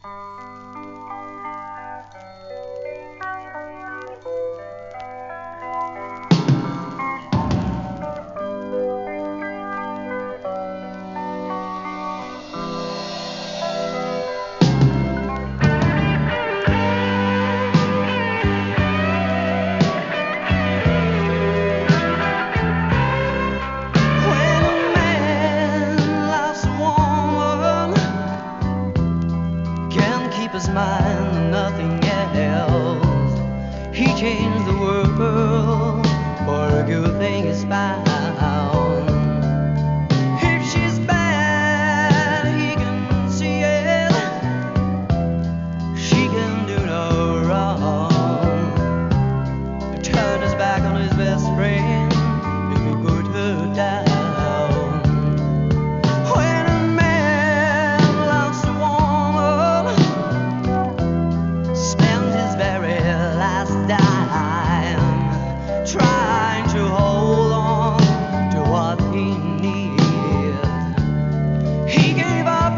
His mind and nothing else. He changed the world for a good thing is found. If she's bad, he can see it. She can do no wrong. He turned his back on his best friend. He could put her down. Trying to hold on to what he needed. He gave up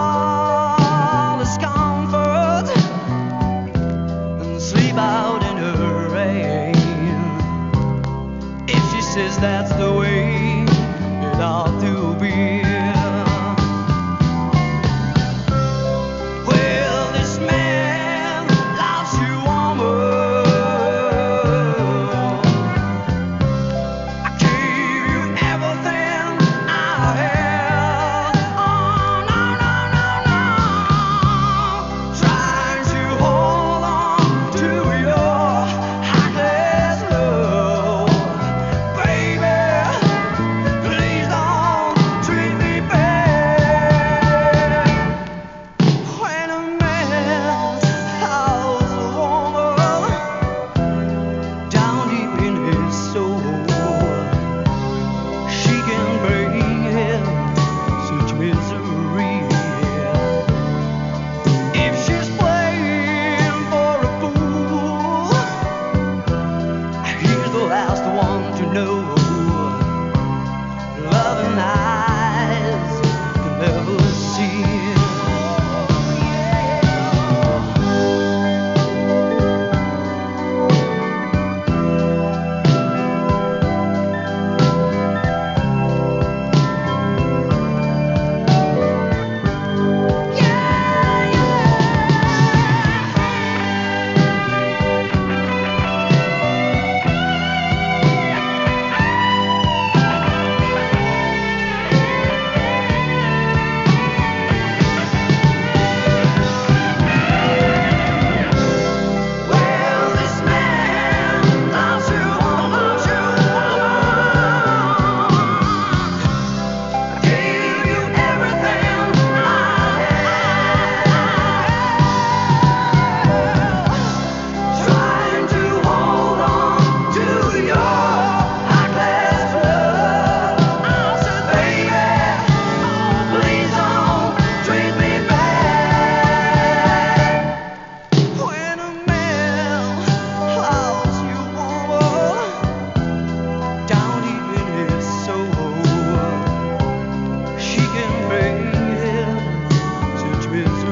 all his comfort and sleep out in the rain. If she says that's the way it ought to be. She can bring him such misery.